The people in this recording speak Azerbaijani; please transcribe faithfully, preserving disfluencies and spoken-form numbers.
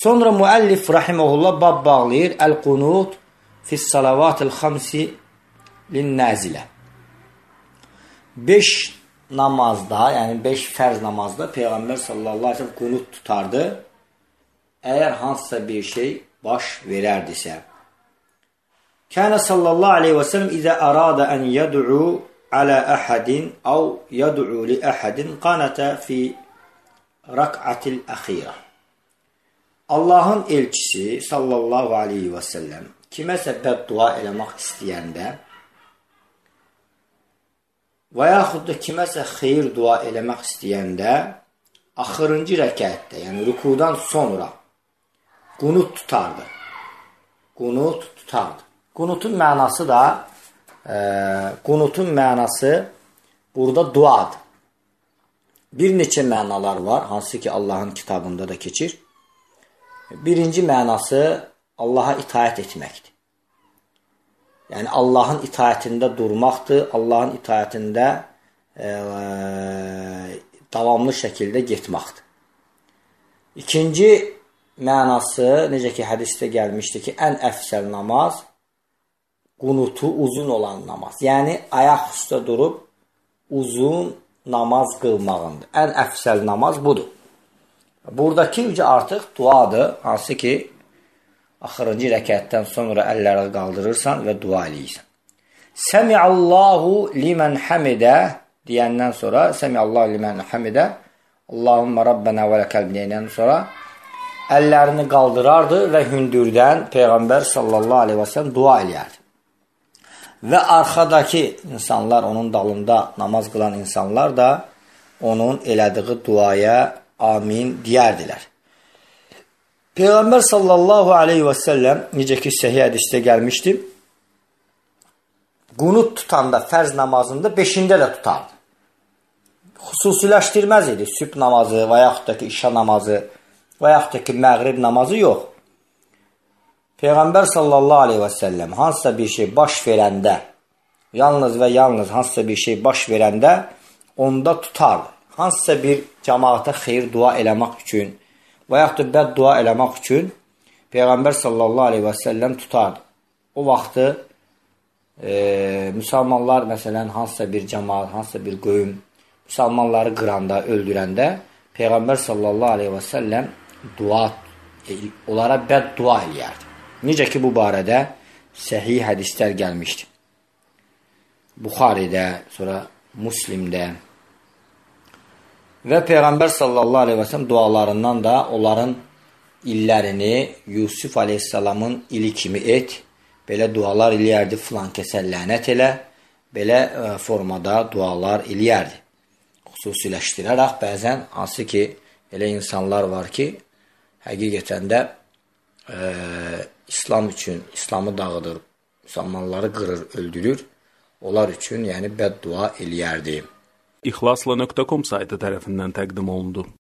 Sonra müəllif rahimehullah bab bağlayır. Əl-qunut fis-salavatil xamsi lin-nazilə. beş namazda, yəni beş fərz namazda Peyğəmbər sallallahu əleyhi və səlləm qunut tutardı. Əgər hansısa bir şey baş verərdisə. Kənə sallallahu əleyhi və səlləm izə arada ən yəd'u alə əhədin əv yəd'u li əhədin qanətə fi rək'atil əxirə. Allahın elçisi sallallahu aleyhi və səlləm kiməsə bəddua eləmək istəyəndə və yaxud da kiməsə xeyir dua eləmək istəyəndə axırıncı rəkətdə, yəni rükudan sonra qunut tutardı. Qunut tutardı. Qunutun mənası da e, qunutun mənası burada duadır. Bir neçə mənalar var, hansı ki Allahın kitabında da keçir. Birinci mənası Allaha itaət etməkdir. Yəni Allahın itaətində durmaqdır, Allahın itaətində e, davamlı şəkildə getməkdir. İkinci mənası, necə ki hədisdə gəlmişdir ki, ən əfsəl namaz qunutu uzun olan namaz. Yəni ayaq üstə durub uzun namaz qılmağındır. Ən əfsəl namaz budur. Buradakı ucu artıq duadır, hansı ki axırıncı rəkətdən sonra əlləri qaldırırsan və dua eləyirsən. Səmi'allahu limən həmidə deyəndən sonra Səmi'allahu limən həmidə Allahumma Rabbənə və ləkəl deyəndən sonra əllərini qaldırardı və hündürdən Peyğəmbər sallallahu aleyhi və səlləm dua eləyərdi. Və arxadakı insanlar, onun dalında namaz qılan insanlar da onun elədiyi duaya amin deyərdilər. Peyğəmbər sallallahu aleyhi və səlləm necə ki səhih hədisdə gəlmişdi, qunut tutanda fərz namazında beşində də tutardı. Xüsusiləşdirməz idi sübh namazı və yaxud da ki işa namazı və yaxud da ki məğrib namazı yox. Peyğəmbər sallallahu aleyhi və səlləm hansısa bir şey baş verəndə, yalnız və yalnız hansısa bir şey baş verəndə onda tutardı. Hansısa bir cəmaata xeyir dua eləmək üçün və yaxud da bəd dua eləmək üçün Peyğəmbər sallallahu aleyhi və səlləm tutardı. O vaxtı e, müsəlmanlar məsələn hansısa bir cəmaat, hansısa bir qoyum müsəlmanları qıranda, öldürəndə Peyğəmbər sallallahu aleyhi və səlləm dua, e, onlara bəd dua eləyərdi. Necə ki bu barədə səhih hədislər gəlmişdir. Buxaridə, sonra Müslimdə və Peyğəmbər sallallahu aleyhi və səlləm dualarından da onların illərini Yusuf aleyhissalamın ili kimi et, belə dualar eləyərdi, filan kəsə lənət elə, belə e, formada dualar eləyərdi. Xüsusiləşdirərək bəzən hansı ki elə insanlar var ki, həqiqətən də e, İslam üçün İslamı dağıdır, müsəlmanları qırır, öldürür, onlar üçün yəni bəd dua eləyərdi. İxlasla nöqtə com saytı tərəfindən təqdim olundu.